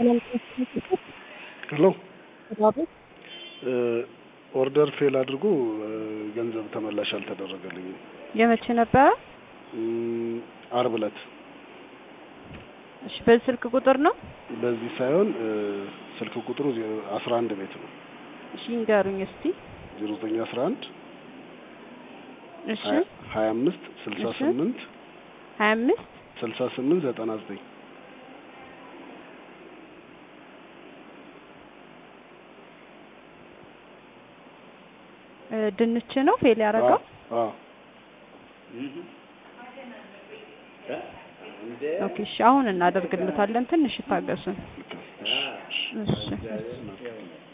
ሄሎ ኦርደር ፌል አድርጎ ገንዘብ ተመላሽ አልተደረገልኝም። የመቼ ነበር? ዓርብ ዕለት። እሺ በስልክ ቁጥር ነው? በዚህ ሳይሆን ስልክ ቁጥሩ 11 ቤት ነው። እሺ ንገሩኝ እስቲ። 0911 እሺ 25 68 25 68 99 ድንች ነው ፌል ያደረገው? አዎ። ኦኬ እሺ አሁን እናደርግልታለን። ትንሽ ታገሱን። እሺ